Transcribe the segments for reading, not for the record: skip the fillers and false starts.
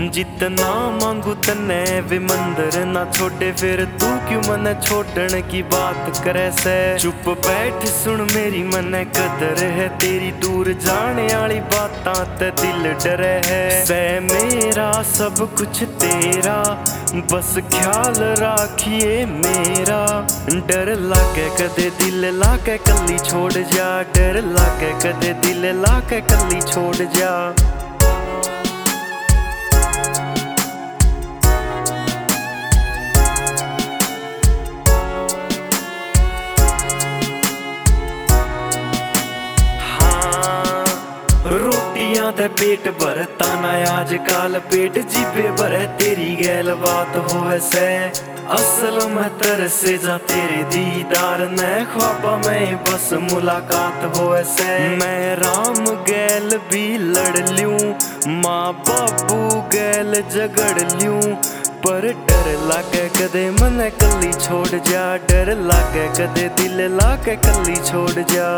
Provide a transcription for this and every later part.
जितना मांगू तने वे मंदिर ना छोड़े, फिर तू क्यों मने छोड़ने की बात करे से। चुप बैठ सुन मेरी मने कदर है तेरी, दूर जाने वाली बातां ते दिल डरे है। से मेरा सब कुछ तेरा, बस ख्याल राखिए मेरा। डर लागे कदे दिल लाके कल्ली छोड़ जा, डर लागे कदे दिल लाके कल्ली छोड़ जा। रोटियां ते पेट भरता ना आजकल, पेट जीभे भरे तेरी गैल बात होवे से। असल में तरसे जा तेरे दीदार ने, ख्वाबा में बस मुलाकात होवे से। मैं राम गैल भी लड़ लूं, माँ बाबू गैल झगड़ लूं, पर डर लागे कदे मने कल्ली छोड़ जा, डर लागे कदे दिल लाके कल्ली छोड़ जा।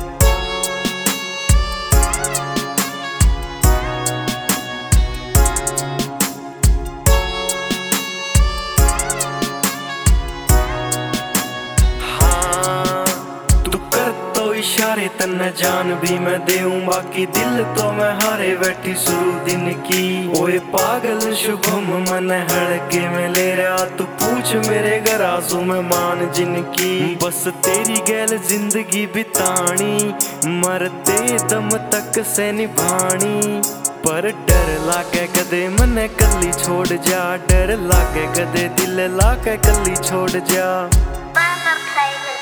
इशारे तन्ने जान भी मैं देऊं, बाकी दिल तो मैं हारे बैठी शुरू दिन की। ओए पागल शुभम मन हड़के में ले रहा, तू पूछ मेरे घर आंसू में मान जिनकी। बस तेरी गैल जिंदगी बितानी, मरते दम तक से निभानी। पर डर लागे कदे मने कल्ली छोड़ जा, डर लागे कदे दिल लाके कल्ली छोड़ जा।